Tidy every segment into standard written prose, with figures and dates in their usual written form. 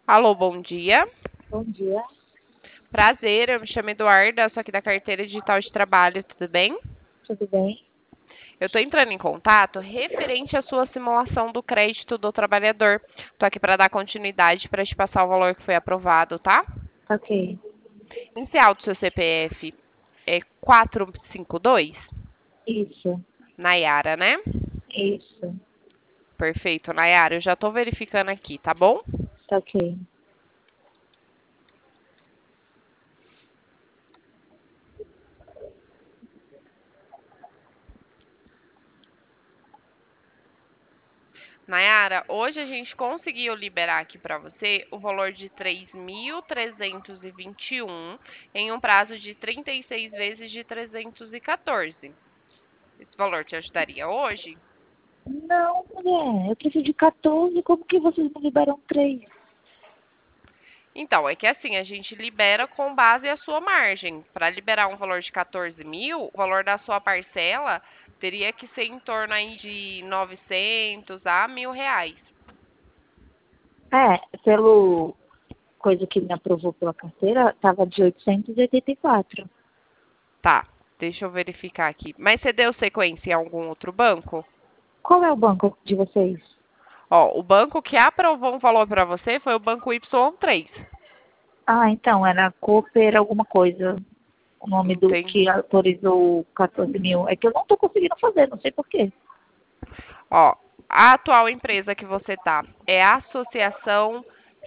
Alô, bom dia. Bom dia, Prazer, eu me chamo Eduarda, sou aqui da carteira digital de trabalho, tudo bem? tudo bem? Eu estou entrando em contato referente à sua simulação do crédito do trabalhador. Estou aqui para dar continuidade para te passar o valor que foi aprovado, tá? Ok, Inicial do seu CPF é 452, isso, Nayara, né? isso, Perfeito, Nayara, eu já estou verificando aqui, tá bom? tá ok. Nayara, hoje a gente conseguiu liberar aqui para você o valor de 3.321 em um prazo de 36 vezes de 314. Esse valor te ajudaria hoje? Não, mulher, eu preciso de 14, como que vocês me liberam 3? Então, é que assim, a gente libera com base a sua margem. Para liberar um valor de 14 mil, o valor da sua parcela teria que ser em torno aí de 900 a R$ 1.000. Pelo coisa que me aprovou pela carteira, tava de 884. Tá, deixa eu verificar aqui. Mas você deu sequência em algum outro banco? Qual é o banco de vocês? Ó, o banco que aprovou um valor para você foi o banco Y3. Ah, então, era Cooper alguma coisa, o nome do Entendi. que autorizou 14 mil. É que eu não tô conseguindo fazer, não sei por quê. Ó, a atual empresa que você tá é a Associação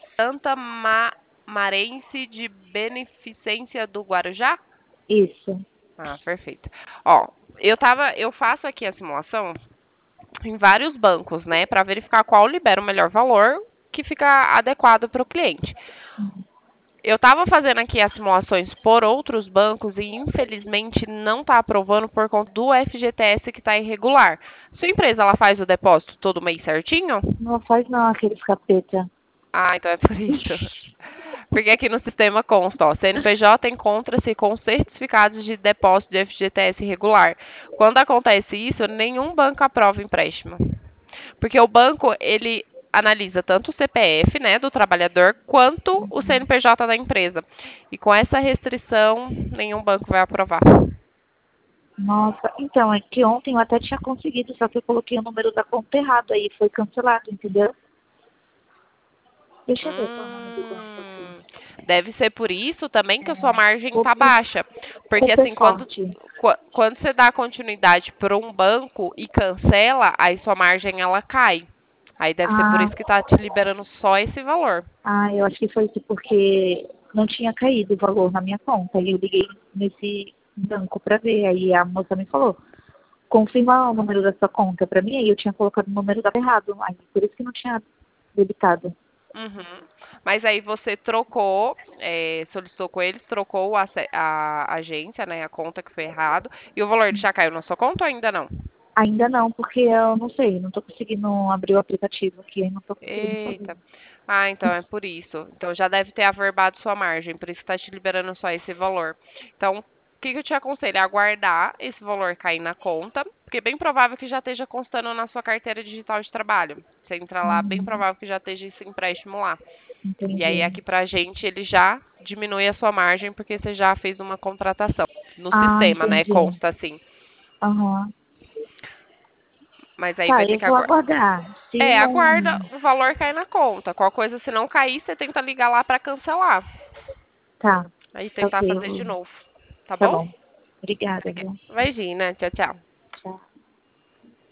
Marense de Beneficência do Guarujá? Isso. Ah, perfeito. Ó, eu faço aqui a simulação em vários bancos, né, para verificar qual libera o melhor valor que fica adequado para o cliente. Eu estava fazendo aqui as simulações por outros bancos e infelizmente não está aprovando por conta do FGTS que está irregular. Sua empresa ela faz o depósito todo mês certinho? Não faz não, aqueles capeta. Ah, então é por isso. Porque aqui no sistema consta, ó, CNPJ encontra-se com certificados de depósito de FGTS irregular. Quando acontece isso, nenhum banco aprova o empréstimo. Porque o banco, ele analisa tanto o CPF, né, do trabalhador, quanto o CNPJ da empresa. E com essa restrição, nenhum banco vai aprovar. Nossa, então, é que ontem eu até tinha conseguido, só que eu coloquei o número da conta errado, aí foi cancelado, entendeu? Deixa eu ver qual é o nome do banco aqui. Hum, deve ser por isso também que a sua margem está Cooper, baixa. Porque Cooper assim, Forte. quando você dá continuidade para um banco e cancela, aí sua margem ela cai. Aí deve ser por Ah, isso que está te liberando só esse valor. eu acho que foi isso porque não tinha caído o valor na minha conta. Aí eu liguei nesse banco pra ver, aí a moça me falou, confirma o número da sua conta pra mim, aí eu tinha colocado o número da errado, aí por isso que não tinha debitado. Uhum. Mas aí você trocou, solicitou com eles, trocou a agência, né, a conta que foi errado, e o valor já caiu na sua conta ou ainda não? Ainda não, porque eu não sei, não tô conseguindo abrir o aplicativo aqui, aí não tô conseguindo fazer. Eita. Ah, então é por isso. Então já deve ter averbado sua margem, por isso que está te liberando só esse valor. Então, o que que eu te aconselho? Aguardar esse valor cair na conta, porque é bem provável que já esteja constando na sua carteira digital de trabalho. Você entra lá, bem Uhum, provável que já esteja esse empréstimo lá. E aí entendi. aqui pra gente ele já diminui a sua margem porque você já fez uma contratação no Ah, sistema, né? entendi. Consta assim. Aham. Mas aí Tá, vai ter eu que vou aguardar. aguardar. Se É, não. aguarda o valor cair na conta. Qualquer coisa, se não cair, você tenta ligar lá pra cancelar. Tá, Aí tá tentar ok, fazer de novo. Tá tá bom? bom. Obrigada, viu? Imagina. Tchau, tchau. Tchau.